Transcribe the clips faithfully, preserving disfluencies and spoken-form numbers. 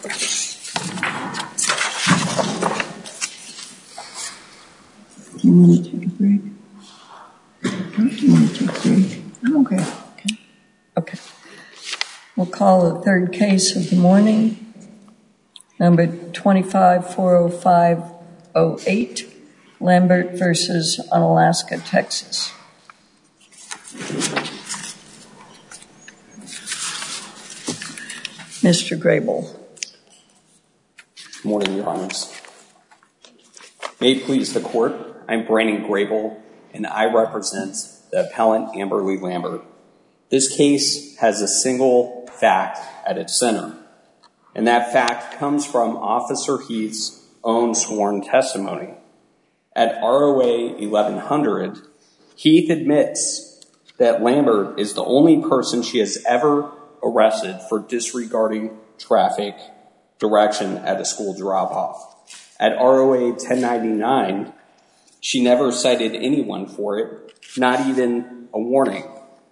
Do you want to take a break? Do you want to take a break? I'm okay. Okay. Okay. We'll call the third case of the morning, number twenty-five four oh five oh eight, Lambert versus Unalaska, Texas. Mister Grable. Good morning, Your Honors. May it please the Court, I'm Brandon Grable, and I represent the appellant Amberly Lambert. This case has a single fact at its center, and that fact comes from Officer Heath's own sworn testimony. At R O A eleven hundred, Heath admits that Lambert is the only person she has ever arrested for disregarding traffic direction at a school drop-off. At R O A ten ninety-nine, she never cited anyone for it, not even a warning.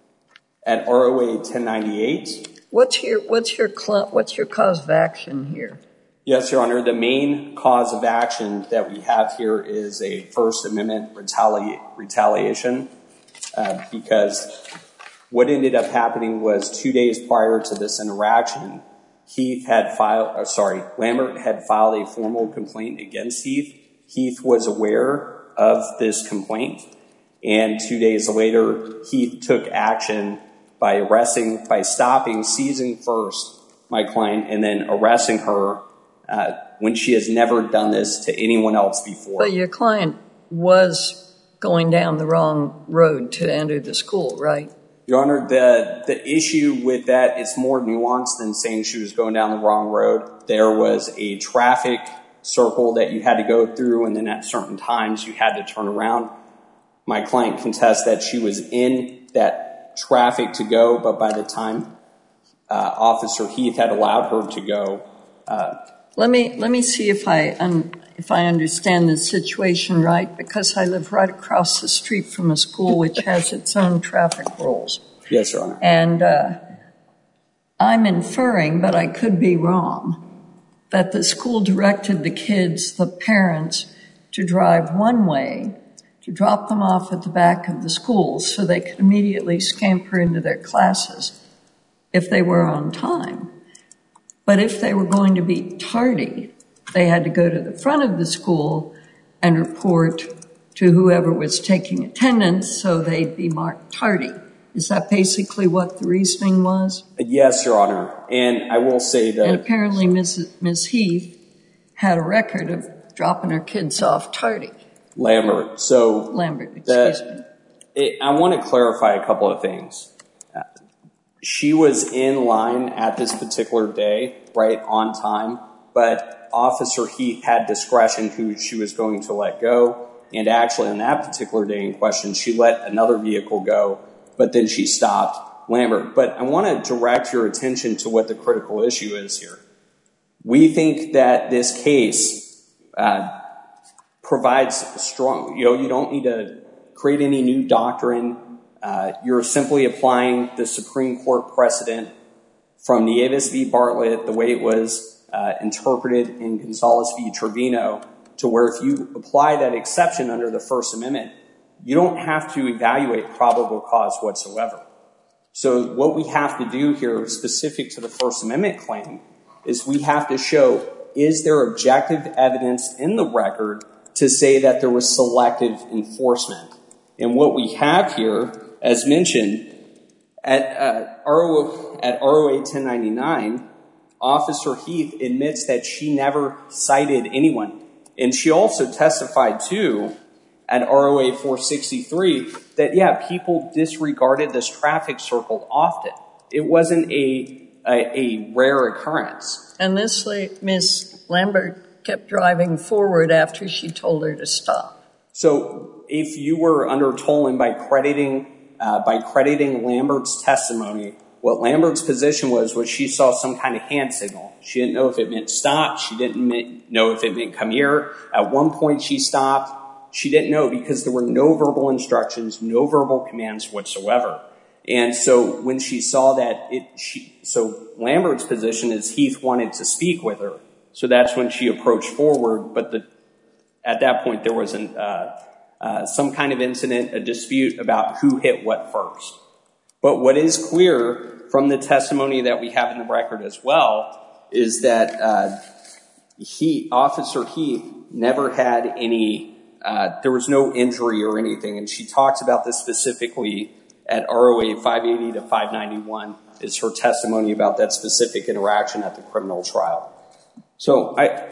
At R O A ten ninety-eight, what's your what's your cl- what's your cause of action here? Yes, Your Honor. The main cause of action that we have here is a First Amendment retali- retaliation, uh, because what ended up happening was two days prior to this interaction, Heath had filed, uh, sorry, Lambert had filed a formal complaint against Heath. Heath was aware of this complaint, and two days later, Heath took action by arresting, by stopping, seizing first my client, and then arresting her uh, when she has never done this to anyone else before. But your client was going down the wrong road to enter the school, right? Your Honor, the, the issue with that is more nuanced than saying she was going down the wrong road. There was a traffic circle that you had to go through, and then at certain times you had to turn around. My client contests that she was in that traffic to go, but by the time uh, Officer Heath had allowed her to go. Uh, let me let me see if I um, if I understand the situation right, because I live right across the street from a school which has its own traffic rules. Yes, Your Honor. And uh, I'm inferring, but I could be wrong, that the school directed the kids, the parents, to drive one way, to drop them off at the back of the school so they could immediately scamper into their classes if they were on time. But if they were going to be tardy, they had to go to the front of the school and report to whoever was taking attendance so they'd be marked tardy. Is that basically what the reasoning was? Yes, Your Honor. And I will say that... And apparently Miz Miz Heath had a record of dropping her kids off tardy. Lambert. So... Lambert, excuse the, me. It, I want to clarify a couple of things. Uh, she was in line at this particular day, right, on time, but Officer Heath had discretion who she was going to let go. And actually, on that particular day in question, she let another vehicle go, but then she stopped Lambert. But I want to direct your attention to what the critical issue is here. We think that this case uh, provides strong, you know, you don't need to create any new doctrine. Uh, you're simply applying the Supreme Court precedent from Nieves v. Bartlett, the way it was uh, interpreted in Gonzalez v. Trevino, to where if you apply that exception under the First Amendment, you don't have to evaluate probable cause whatsoever. So what we have to do here, specific to the First Amendment claim, is we have to show, is there objective evidence in the record to say that there was selective enforcement? And what we have here, as mentioned, at uh, R O A ten ninety-nine, Officer Heath admits that she never cited anyone. And she also testified, too, at R O A four sixty-three, that, yeah, people disregarded this traffic circle often. It wasn't a, a, a rare occurrence. And this Miz Lambert kept driving forward after she told her to stop. So if you were under tolling by crediting uh, by crediting Lambert's testimony, what Lambert's position was was she saw some kind of hand signal. She didn't know if it meant stop. She didn't know if it meant come here. At one point she stopped. She didn't know because there were no verbal instructions, no verbal commands whatsoever. And so when she saw that, it, she, so Lambert's position is Heath wanted to speak with her. So that's when she approached forward. But the, at that point, there was an, uh, uh, some kind of incident, a dispute about who hit what first. But what is clear from the testimony that we have in the record as well is that uh, he, Officer Heath never had any, uh, there was no injury or anything. And she talks about this specifically at R O A five eighty to five ninety-one is her testimony about that specific interaction at the criminal trial. So I,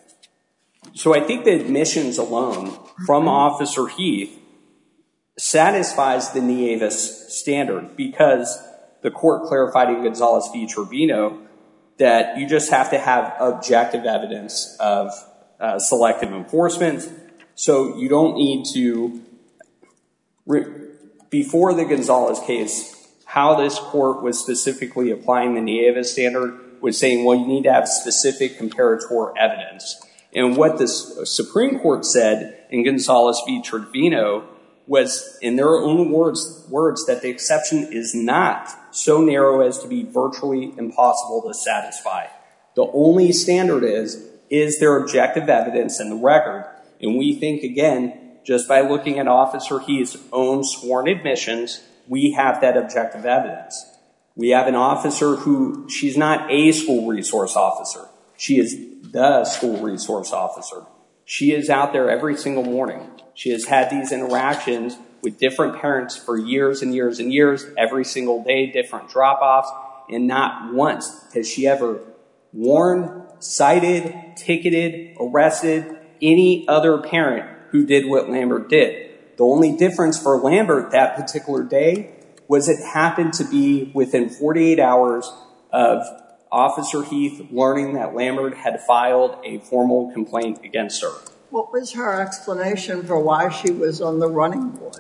so I think the admissions alone from Officer Heath satisfies the Nieves standard because the court clarified in Gonzalez v. Trevino that you just have to have objective evidence of uh, selective enforcement. So you don't need to, re- before the Gonzalez case, how this court was specifically applying the Nieves standard was saying, well, you need to have specific comparator evidence. And what the Supreme Court said in Gonzalez v. Trevino was, in their own words, words that the exception is not so narrow as to be virtually impossible to satisfy. The only standard is, is there objective evidence in the record? And we think, again, just by looking at Officer Heath's own sworn admissions, we have that objective evidence. We have an officer who, she's not a school resource officer. She is the school resource officer. She is out there every single morning. She has had these interactions with different parents for years and years and years, every single day, different drop-offs, and not once has she ever warned, cited, ticketed, arrested any other parent who did what Lambert did. The only difference for Lambert that particular day was it happened to be within forty-eight hours of Officer Heath learning that Lambert had filed a formal complaint against her. What was her explanation for why she was on the running board?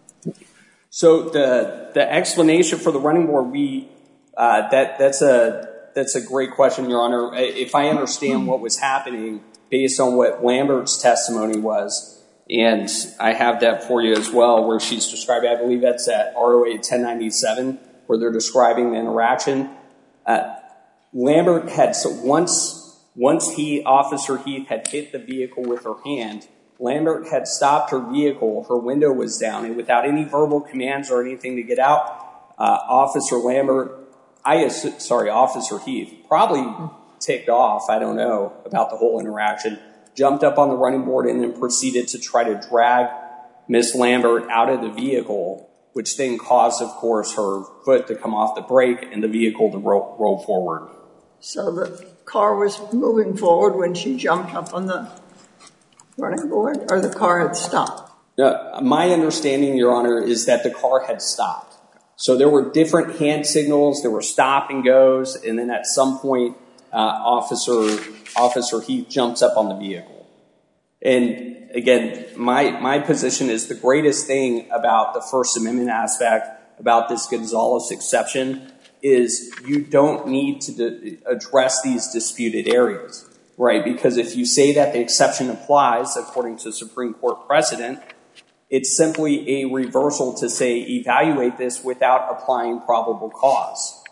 So the the explanation for the running board, we uh, that that's a that's a great question, Your Honor. If I understand what was happening based on what Lambert's testimony was, and I have that for you as well, where she's describing, I believe that's at R O A ten ninety-seven, where they're describing the interaction. Uh, Lambert had, so once, once he, Officer Heath, had hit the vehicle with her hand, Lambert had stopped her vehicle, her window was down, and without any verbal commands or anything to get out, uh, Officer Lambert, I assume, sorry, Officer Heath, probably ticked off, I don't know, about the whole interaction, jumped up on the running board and then proceeded to try to drag Miss Lambert out of the vehicle, which then caused, of course, her foot to come off the brake and the vehicle to roll, roll forward. So the car was moving forward when she jumped up on the running board, or the car had stopped? Uh, my understanding, Your Honor, is that the car had stopped. So there were different hand signals, there were stop and goes, and then at some point, uh, Officer Officer Heath jumps up on the vehicle. And again, my my position is the greatest thing about the First Amendment aspect about this Gonzalez exception is you don't need to de- address these disputed areas, right? Because if you say that the exception applies according to Supreme Court precedent, it's simply a reversal to say evaluate this without applying probable cause.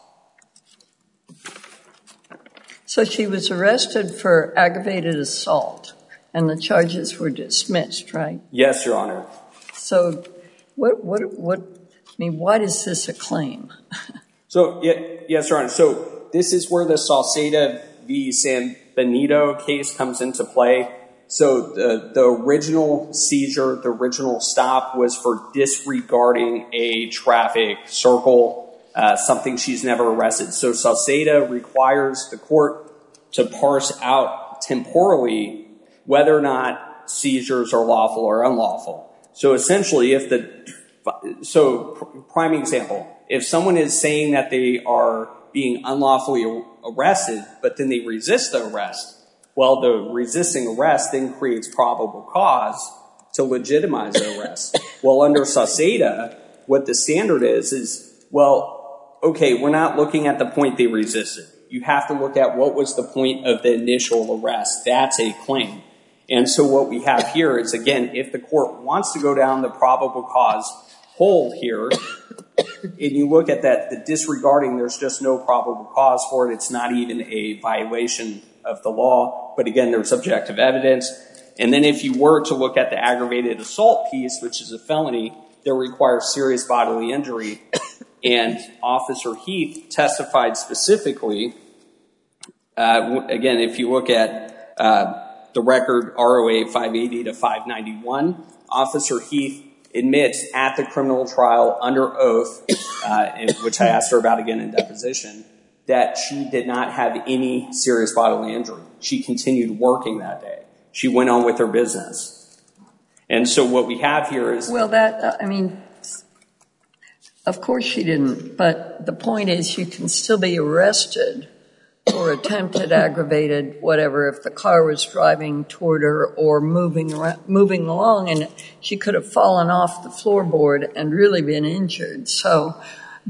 So she was arrested for aggravated assault, and the charges were dismissed, right? Yes, Your Honor. So what, what, what, I mean, why is this a claim? So, yeah, yes, Your Honor. So this is where the Sauceda v. San Benito case comes into play. So the, the original seizure, the original stop was for disregarding a traffic circle, uh, something she's never arrested. So Sauceda requires the court to parse out temporally whether or not seizures are lawful or unlawful. So essentially, if the, so prime example, if someone is saying that they are being unlawfully arrested, but then they resist the arrest, well, the resisting arrest then creates probable cause to legitimize the arrest. Well, under Sauceda, what the standard is, is, well, okay, we're not looking at the point they resisted. You have to look at what was the point of the initial arrest. That's a claim. And so what we have here is, again, if the court wants to go down the probable cause hole here, and you look at that, the disregarding, there's just no probable cause for it. It's not even a violation of the law. But again, there's objective evidence. And then if you were to look at the aggravated assault piece, which is a felony, that requires serious bodily injury, and Officer Heath testified specifically, uh, again, if you look at uh, the record R O A five eighty to five ninety-one, Officer Heath admits at the criminal trial under oath, uh, which I asked her about again in deposition, that she did not have any serious bodily injury. She continued working that day. She went on with her business. And so what we have here is... Well, that, uh, I mean, of course she didn't, but the point is you can still be arrested for attempted aggravated whatever if the car was driving toward her or moving around, moving along, and she could have fallen off the floorboard and really been injured. So,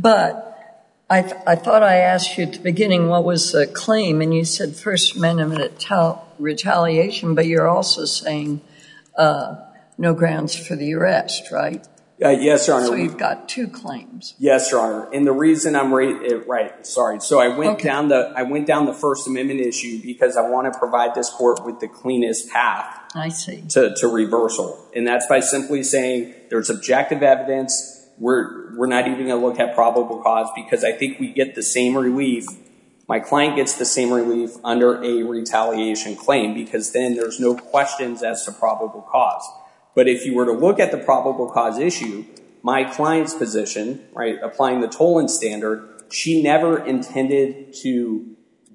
but I, th- I thought I asked you at the beginning what was the claim, and you said First Amendment retal- retaliation, but you're also saying uh, no grounds for the arrest, right? Uh, yes, Your Honor. So you've got two claims. Yes, Your Honor. And the reason I'm ra- right, sorry. So I went okay. down the I went down the First Amendment issue because I want to provide this court with the cleanest path. I see. To, to reversal, and that's by simply saying there's objective evidence. We're we're not even going to look at probable cause because I think we get the same relief. My client gets the same relief under a retaliation claim because then there's no questions as to probable cause. But if you were to look at the probable cause issue, my client's position, right, applying the Tolan standard, she never intended to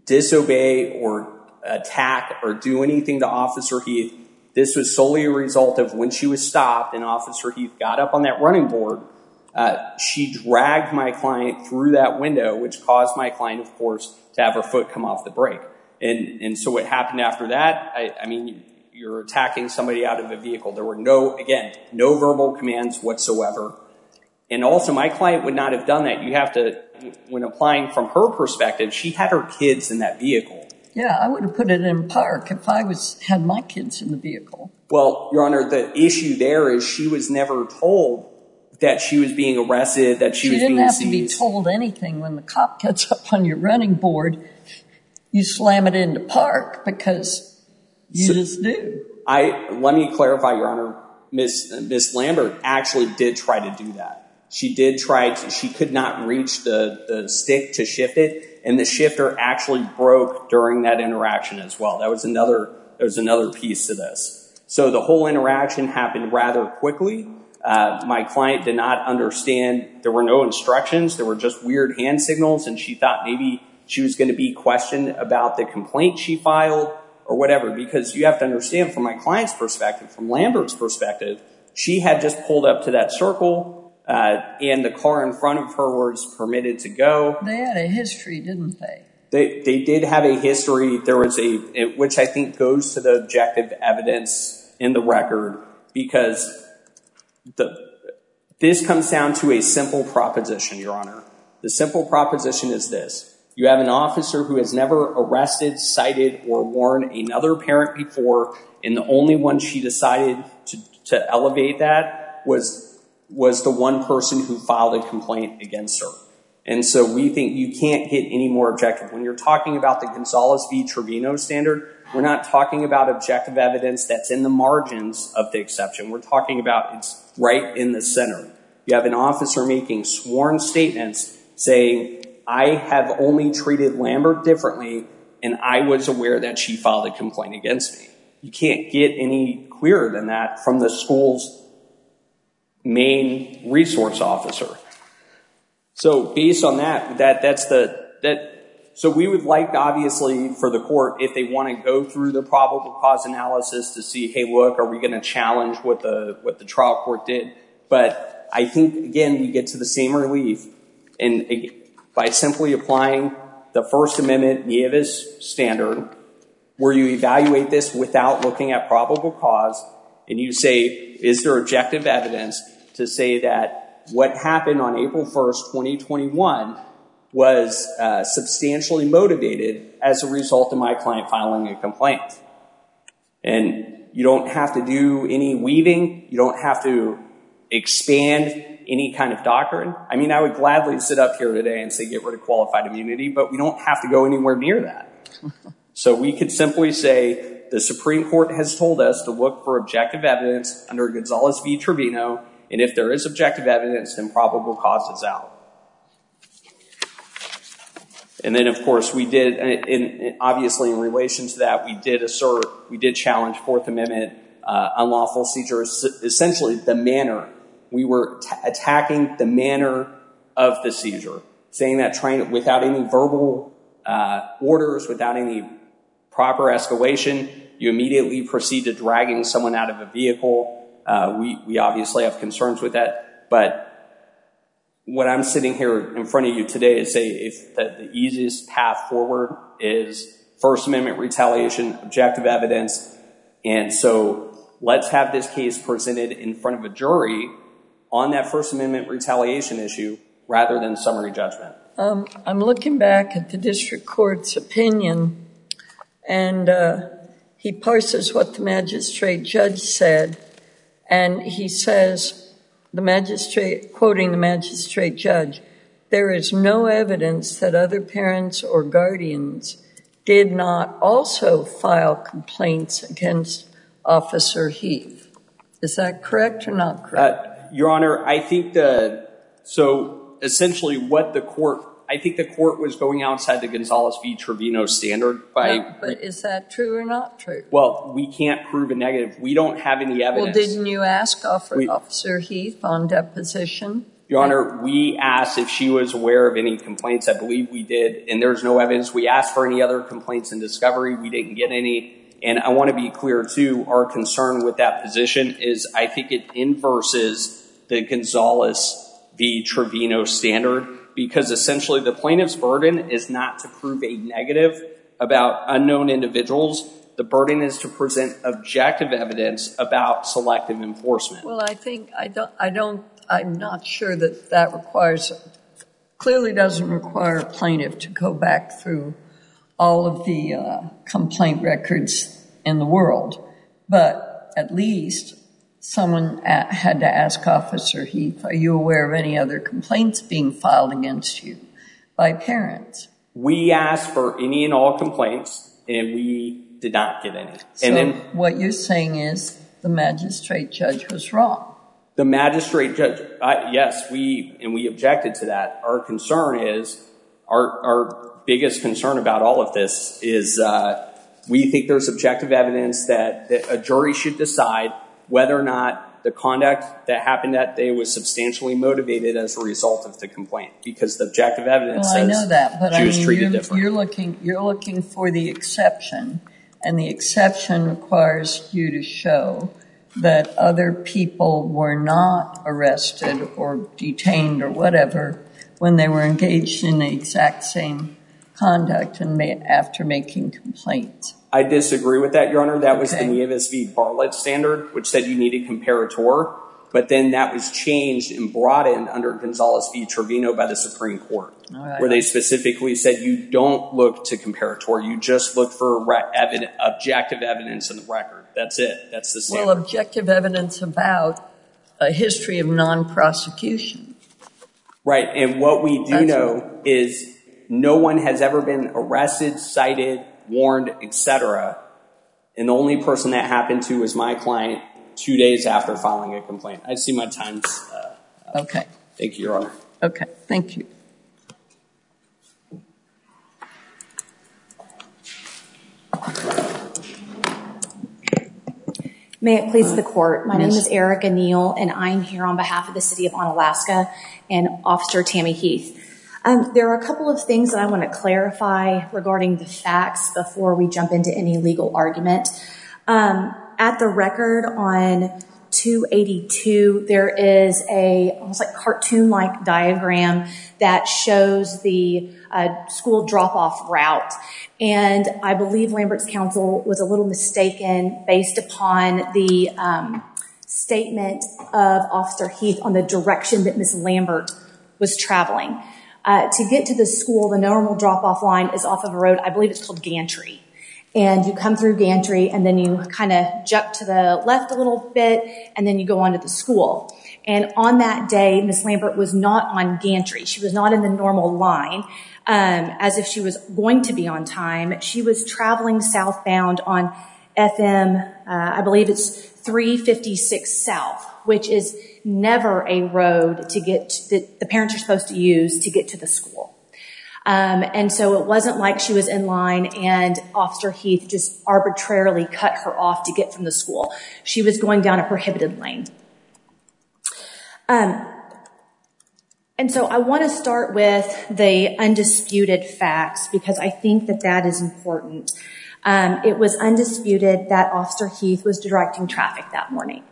disobey or attack or do anything to Officer Heath. This was solely a result of when she was stopped and Officer Heath got up on that running board, uh, she dragged my client through that window, which caused my client, of course, to have her foot come off the brake. And, and so what happened after that, I, I mean... You're attacking somebody out of a vehicle. There were no, again, no verbal commands whatsoever. And also, my client would not have done that. You have to, when applying from her perspective, she had her kids in that vehicle. Yeah, I would have put it in park if I was had my kids in the vehicle. Well, Your Honor, the issue there is she was never told that she was being arrested, that she, she was being seized. She didn't have to be told anything. When the cop gets up on your running board, you slam it into park because... You so just do. I let me clarify, Your Honor. Miss Miss Lambert actually did try to do that. She did try to. She could not reach the the stick to shift it, and the shifter actually broke during that interaction as well. That was another. There was another piece to this. So the whole interaction happened rather quickly. Uh, my client did not understand. There were no instructions. There were just weird hand signals, and she thought maybe she was going to be questioned about the complaint she filed. Or whatever, because you have to understand from my client's perspective, from Lambert's perspective, she had just pulled up to that circle, uh, and the car in front of her was permitted to go. They had a history, didn't they? They they did have a history. There was a, which I think goes to the objective evidence in the record, because the this comes down to a simple proposition, Your Honor. The simple proposition is this. You have an officer who has never arrested, cited, or warned another parent before, and the only one she decided to, to elevate that was, was the one person who filed a complaint against her. And so we think you can't get any more objective. When you're talking about the Gonzalez v. Trevino standard, we're not talking about objective evidence that's in the margins of the exception. We're talking about it's right in the center. You have an officer making sworn statements saying, I have only treated Lambert differently, and I was aware that she filed a complaint against me. You can't get any clearer than that from the school's main resource officer. So based on that, that that's the that. So we would like, obviously, for the court, if they want to go through the probable cause analysis to see, hey, look, are we going to challenge what the what the trial court did? But I think again we get to the same relief, and by simply applying the First Amendment Nieves standard, where you evaluate this without looking at probable cause, and you say, is there objective evidence to say that what happened on April first, twenty twenty-one was uh, substantially motivated as a result of my client filing a complaint. And you don't have to do any weaving. You don't have to expand any kind of doctrine, I mean, I would gladly sit up here today and say get rid of qualified immunity, but we don't have to go anywhere near that. So we could simply say the Supreme Court has told us to look for objective evidence under Gonzalez v. Trevino, and if there is objective evidence, then probable cause is out. And then, of course, we did, and, and obviously in relation to that, we did assert, we did challenge Fourth Amendment uh, unlawful seizure, essentially the manner. We were t- attacking the manner of the seizure, saying that trying without any verbal uh, orders, without any proper escalation, you immediately proceed to dragging someone out of a vehicle. Uh, we, we obviously have concerns with that, but what I'm sitting here in front of you today is say if the, the easiest path forward is First Amendment retaliation, objective evidence, and so let's have this case presented in front of a jury on that First Amendment retaliation issue rather than summary judgment. Um, I'm looking back at the district court's opinion, and uh, he parses what the magistrate judge said, and he says, the magistrate, quoting the magistrate judge, there is no evidence that other parents or guardians did not also file complaints against Officer Heath. Is that correct or not correct? Uh, Your Honor, I think the, so essentially what the court, I think the court was going outside the Gonzalez v. Trevino standard by... No, but is that true or not true? Well, we can't prove a negative. We don't have any evidence. Well, didn't you ask we, Officer Heath on deposition? Your Honor, we asked if she was aware of any complaints. I believe we did, and there's no evidence. We asked for any other complaints in discovery. We didn't get any. And I want to be clear, too, our concern with that position is I think it inverses the Gonzalez v. Trevino standard, because essentially the plaintiff's burden is not to prove a negative about unknown individuals. The burden is to present objective evidence about selective enforcement. Well, I think I don't, I don't, I'm not sure that that requires, clearly doesn't require a plaintiff to go back through all of the uh, complaint records in the world. But at least someone a- had to ask Officer Heath, are you aware of any other complaints being filed against you by parents? We asked for any and all complaints, and we did not get any. So and then what you're saying is the magistrate judge was wrong. The magistrate judge, uh, yes, we, and we objected to that. Our concern is, our, our biggest concern about all of this is uh, we think there's objective evidence that, that a jury should decide whether or not the conduct that happened that day was substantially motivated as a result of the complaint, because the objective evidence well, says I know that, but she I was mean, treated you're, different. You're looking, you're looking for the exception, and the exception requires you to show that other people were not arrested or detained or whatever when they were engaged in the exact same conduct and ma- after making complaints. I disagree with that, Your Honor. That was Okay. the Nieves v. Bartlett standard, which said you needed comparator, but then that was changed and broadened under Gonzalez v. Trevino by the Supreme Court, All right. where they specifically said you don't look to comparator, you just look for re- evidence, objective evidence in the record. That's it. That's the standard. Well, objective evidence about a history of non-prosecution. Right, and what we do That's know what- is no one has ever been arrested, cited, warned, et cetera, and the only person that happened to was my client two days after filing a complaint. I see my time's uh, up. Okay. Thank you, Your Honor. Okay. Thank you. May it please the court. My name is Erica Neal, and I'm here on behalf of the City of Onalaska and Officer Tammy Heath. Um, there are a couple of things that I want to clarify regarding the facts before we jump into any legal argument. Um, at the record on two eighty-two, there is a almost like cartoon-like diagram that shows the uh, school drop-off route. And I believe Lambert's counsel was a little mistaken based upon the um, statement of Officer Heath on the direction that Miz Lambert was traveling. Uh, to get to the school, the normal drop-off line is off of a road, I believe it's called Gantry. and you come through gantry, and then you kind of jump to the left a little bit, and then you go on to the school. And on that day, Miss Lambert was not on gantry. She was not in the normal line, um, as if she was going to be on time. She was traveling southbound on F M, uh, I believe it's three fifty-six South, which is never a road to get to, that the parents are supposed to use to get to the school. Um, and so it wasn't like she was in line and Officer Heath just arbitrarily cut her off to get from the school. She was going down a prohibited lane. Um, and so I want to start with the undisputed facts because I think that that is important. Um, it was undisputed that Officer Heath was directing traffic that morning.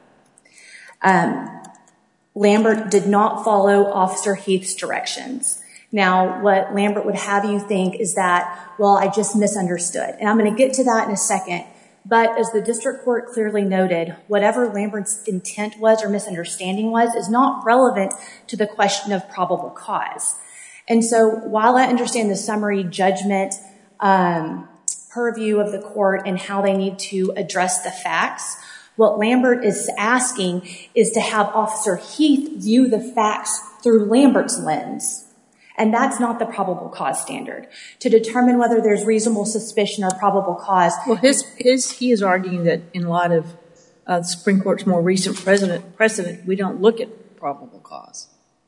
Um, Lambert did not follow Officer Heath's directions. Now, what Lambert would have you think is that, well, I just misunderstood. And I'm going to get to that in a second. But as the district court clearly noted, whatever Lambert's intent was or misunderstanding was is not relevant to the question of probable cause. And so while I understand the summary judgment um, purview of the court and how they need to address the facts, what Lambert is asking is to have Officer Heath view the facts through Lambert's lens. And that's not the probable cause standard. To determine whether there's reasonable suspicion or probable cause. Well, his, his, he is arguing that in light of uh, the Supreme Court's more recent precedent, precedent, we don't look at probable cause.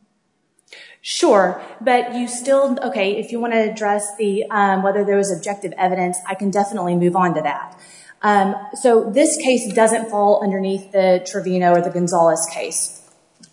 Sure, but you still, okay, if you want to address the um, whether there was objective evidence, I can definitely move on to that. Um, so this case doesn't fall underneath the Trevino or the Gonzalez case.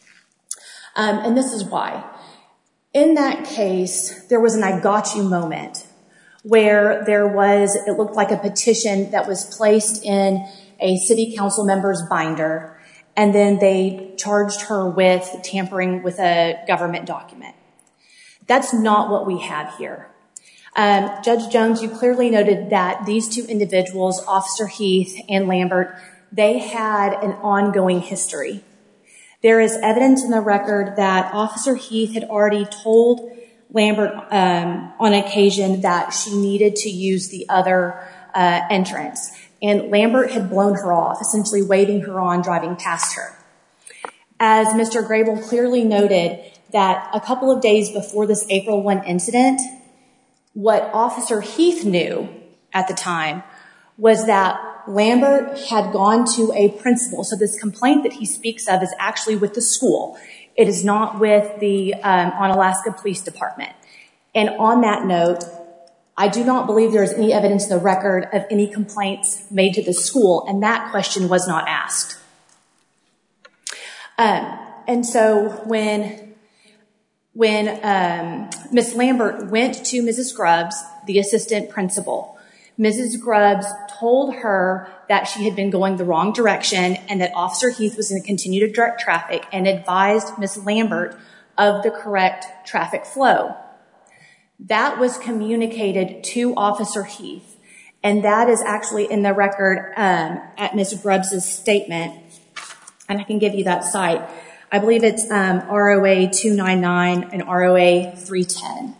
Um, and this is why. In that case, there was an I got you moment where there was, it looked like a petition that was placed in a city council member's binder, and then they charged her with tampering with a government document. That's not what we have here. Um, Judge Jones, you clearly noted that these two individuals, Officer Heath and Lambert, they had an ongoing history. There is evidence in the record that Officer Heath had already told Lambert um, on occasion that she needed to use the other uh, entrance. And Lambert had blown her off, essentially waving her on, driving past her. As Mister Grable clearly noted, that a couple of days before this April first incident, what Officer Heath knew at the time was that Lambert had gone to a principal. So this complaint that he speaks of is actually with the school. It is not with the um, Onalaska Police Department. And on that note, I do not believe there is any evidence in the record of any complaints made to the school, and that question was not asked. Um, and so when when um, Miz Lambert went to Missus Grubbs, the assistant principal, Missus Grubbs told her that she had been going the wrong direction and that Officer Heath was going to continue to direct traffic and advised Miz Lambert of the correct traffic flow. That was communicated to Officer Heath, and that is actually in the record um, at Miz Grubbs' statement, and I can give you that site. I believe it's um, R O A two ninety-nine and R O A three ten.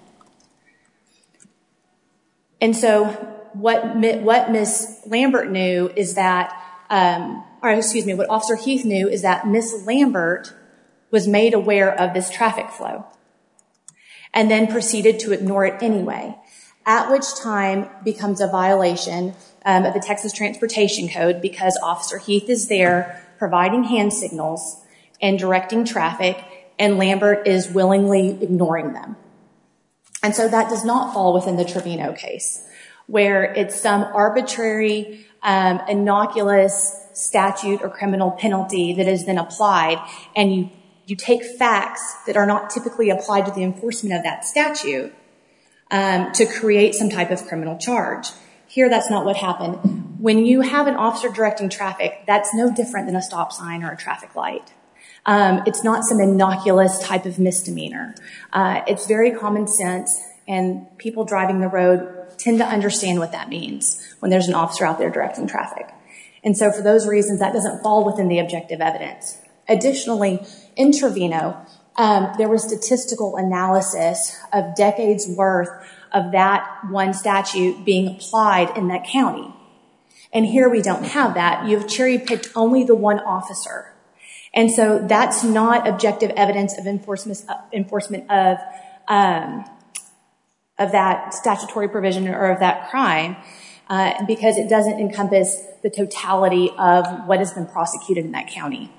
And so What what Miz Lambert knew is that, um, or excuse me, what Officer Heath knew is that Miz Lambert was made aware of this traffic flow and then proceeded to ignore it anyway, at which time becomes a violation um, of the Texas Transportation Code because Officer Heath is there providing hand signals and directing traffic, and Lambert is willingly ignoring them. And so that does not fall within the Trevino case, where it's some arbitrary, um, innocuous statute or criminal penalty that is then applied, and you, you take facts that are not typically applied to the enforcement of that statute um, to create some type of criminal charge. Here, that's not what happened. When you have an officer directing traffic, that's no different than a stop sign or a traffic light. Um, it's not some innocuous type of misdemeanor. Uh, it's very common sense, and people driving the road tend to understand what that means when there's an officer out there directing traffic. And so for those reasons, that doesn't fall within the objective evidence. Additionally, in Trevino, um, there was statistical analysis of decades worth of that one statute being applied in that county. And here we don't have that. You've cherry-picked only the one officer. And so that's not objective evidence of enforcement, uh, enforcement of, um, of that statutory provision or of that crime, uh, because it doesn't encompass the totality of what has been prosecuted in that county.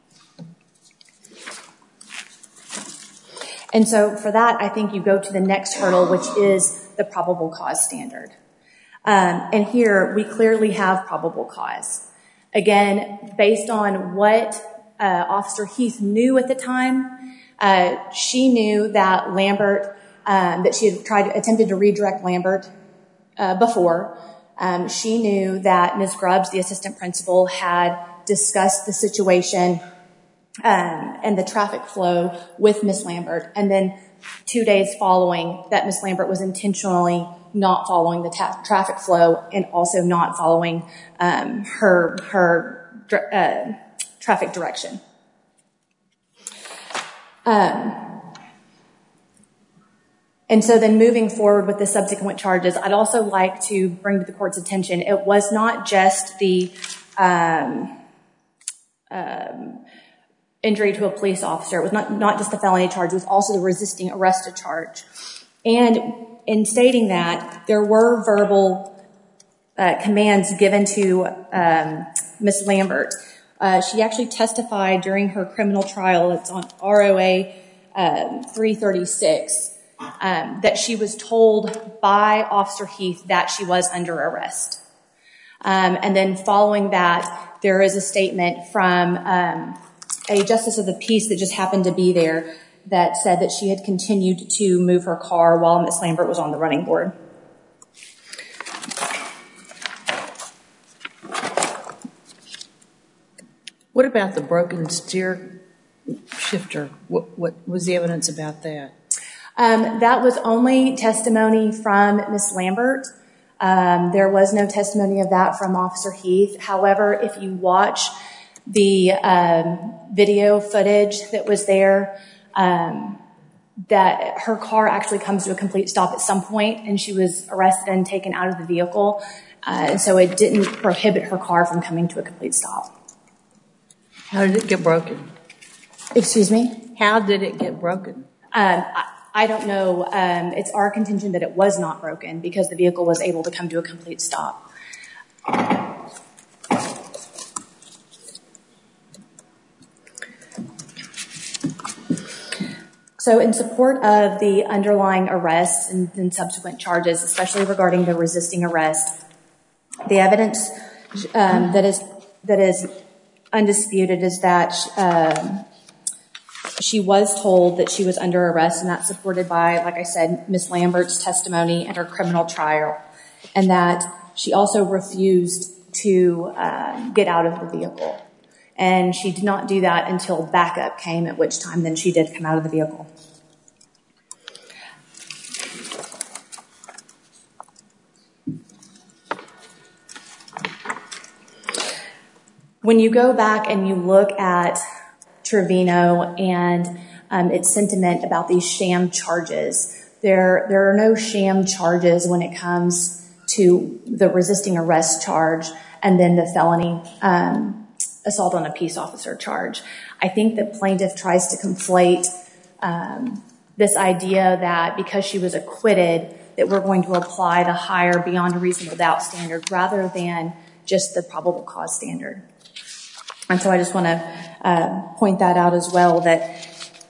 And so for that, I think you go to the next hurdle, which is the probable cause standard. Um, and here we clearly have probable cause. Again, based on what uh, Officer Heath knew at the time, uh, she knew that Lambert, um, that she had tried, attempted to redirect Lambert uh, before. Um, she knew that Miz Grubbs, the assistant principal, had discussed the situation um, and the traffic flow with Miz Lambert. And then two days following that, Miz Lambert was intentionally not following the ta- traffic flow and also not following um, her her uh, traffic direction. Um, and so then moving forward with the subsequent charges, I'd also like to bring to the court's attention, it was not just the um, um, injury to a police officer. It was not, not just the felony charge. It was also the resisting arrest charge. And in stating that, there were verbal uh, commands given to um, Miz Lambert. Uh, she actually testified during her criminal trial, it's on R O A um, three thirty-six, um, that she was told by Officer Heath that she was under arrest. Um, and then following that, there is a statement from um, a justice of the peace that just happened to be there that said that she had continued to move her car while Miz Lambert was on the running board. What about the broken steer shifter? What, what was the evidence about that? Um, that was only testimony from Miz Lambert. Um, there was no testimony of that from Officer Heath. However, if you watch the um, video footage that was there, um, that her car actually comes to a complete stop at some point, and she was arrested and taken out of the vehicle. Uh, and so it didn't prohibit her car from coming to a complete stop. How did it get broken? Excuse me? How did it get broken? Um, I, I don't know. Um, it's our contention that it was not broken because the vehicle was able to come to a complete stop. So in support of the underlying arrests and, and subsequent charges, especially regarding the resisting arrest, the evidence um, that is that is undisputed is that um, she was told that she was under arrest, and that's supported by, like I said, Miz Lambert's testimony and her criminal trial, and that she also refused to uh, get out of the vehicle. And she did not do that until backup came, at which time then she did come out of the vehicle. When you go back and you look at Trevino and um, its sentiment about these sham charges, there there are no sham charges when it comes to the resisting arrest charge and then the felony um assault on a peace officer charge. I think that plaintiff tries to conflate um, this idea that because she was acquitted that we're going to apply the higher beyond a reasonable doubt standard rather than just the probable cause standard. And so I just want to uh, point that out as well, that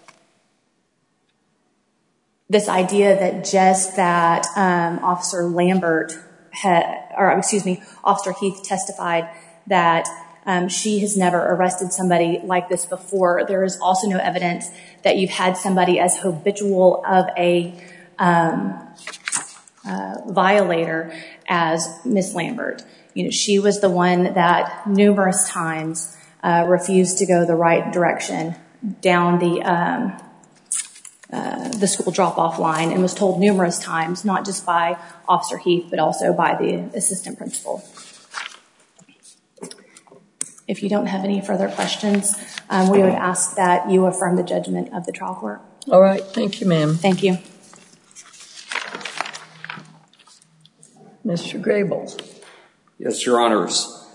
this idea that just that um, Officer Lambert had, or excuse me, Officer Heath testified that Um, she has never arrested somebody like this before. There is also no evidence that you've had somebody as habitual of a um, uh, violator as Miz Lambert. You know, she was the one that numerous times uh, refused to go the right direction down the um, uh, the school drop-off line, and was told numerous times, not just by Officer Heath, but also by the assistant principal. If you don't have any further questions, um, we would ask that you affirm the judgment of the trial court. All right. Thank you, ma'am. Thank you. Mister Grable. Yes, Your Honors.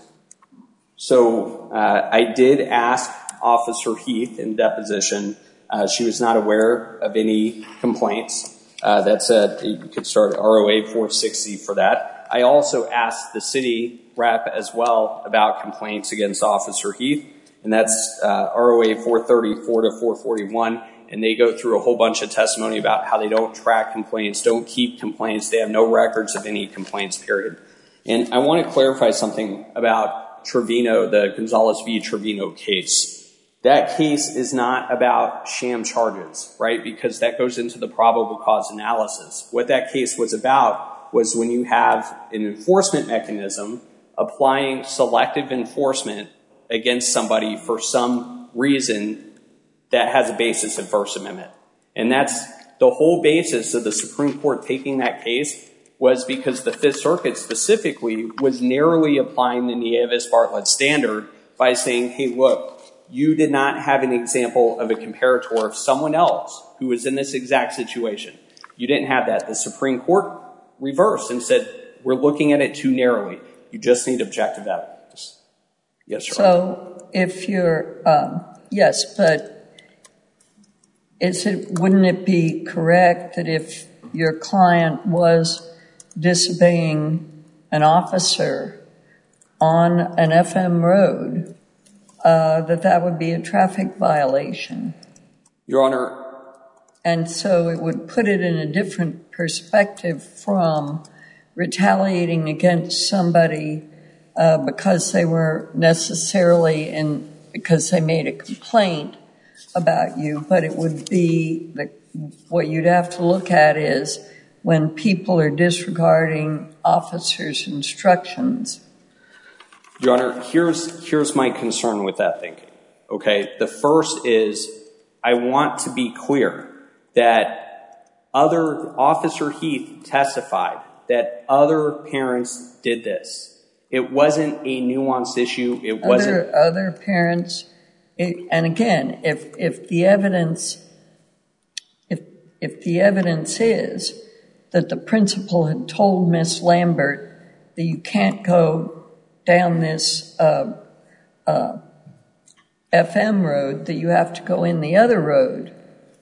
So uh, I did ask Officer Heath in deposition. Uh, she was not aware of any complaints. Uh, that's a, you could start R O A four sixty for that. I also asked the city rep as well about complaints against Officer Heath, and that's uh, R O A four thirty-four to four forty-one, and they go through a whole bunch of testimony about how they don't track complaints, don't keep complaints, they have no records of any complaints, period. And I want to clarify something about Trevino, the Gonzalez v. Trevino case. That case is not about sham charges, right? Because that goes into the probable cause analysis. What that case was about was when you have an enforcement mechanism applying selective enforcement against somebody for some reason that has a basis in First Amendment. And that's the whole basis of the Supreme Court taking that case was because the Fifth Circuit specifically was narrowly applying the Nieves-Bartlett standard by saying, hey, look, you did not have an example of a comparator of someone else who was in this exact situation. You didn't have that. The Supreme Court reversed and said, we're looking at it too narrowly. You just need objective evidence. Yes, Your Honor. So if you're, um, yes, but is it, wouldn't it be correct that if your client was disobeying an officer on an F M road, Uh, that that would be a traffic violation? Your Honor. And so it would put it in a different perspective from retaliating against somebody uh, because they were necessarily in, because they made a complaint about you, but it would be, the, what you'd have to look at is when people are disregarding officers' instructions. Your Honor, here's here's my concern with that thinking, okay? The first is I want to be clear that other, Officer Heath testified that other parents did this. It wasn't a nuanced issue. It wasn't. Other, other parents, it, and again, if if the evidence, if if the evidence is that the principal had told Miss Lambert that you can't go down this uh, uh, F M road, that you have to go in the other road.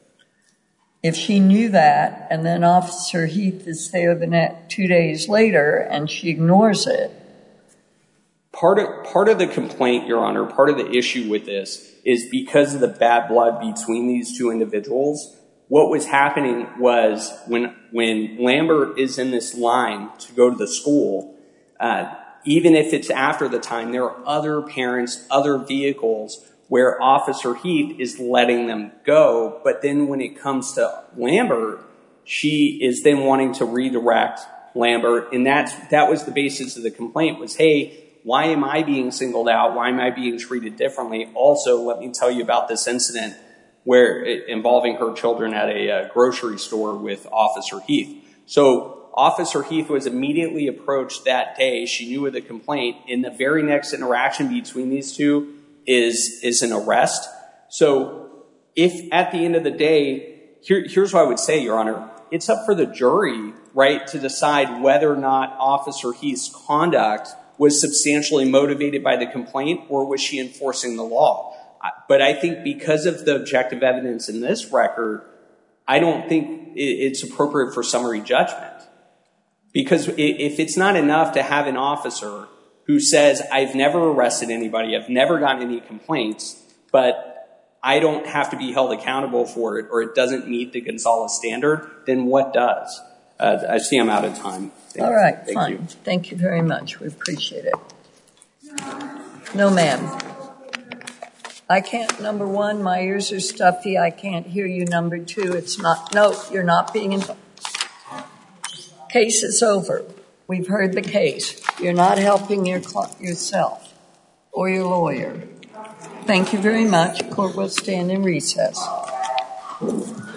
If she knew that, and then Officer Heath is there the next two days later, and she ignores it. Part of, part of the complaint, Your Honor, part of the issue with this is because of the bad blood between these two individuals, what was happening was when, when Lambert is in this line to go to the school, uh, even if it's after the time, there are other parents, other vehicles where Officer Heath is letting them go. But then when it comes to Lambert, she is then wanting to redirect Lambert. And that's, that was the basis of the complaint was, hey, why am I being singled out? Why am I being treated differently? Also, let me tell you about this incident where involving her children at a uh, grocery store with Officer Heath. So Officer Heath was immediately approached that day. She knew of the complaint. And the very next interaction between these two is, is an arrest. So if at the end of the day, here, here's what I would say, Your Honor, it's up for the jury, right, to decide whether or not Officer Heath's conduct was substantially motivated by the complaint or was she enforcing the law. But I think because of the objective evidence in this record, I don't think it's appropriate for summary judgment. Because if it's not enough to have an officer who says, I've never arrested anybody, I've never gotten any complaints, but I don't have to be held accountable for it or it doesn't meet the Gonzalez standard, then what does? Uh, I see I'm out of time. Thank All right, Thank fine. You. Thank you very much. We appreciate it. No, ma'am. I can't, number one, my ears are stuffy. I can't hear you. Number two, it's not, no, you're not being involved. Case is over. We've heard the case. You're not helping your yourself or your lawyer. Thank you very much. Court will stand in recess.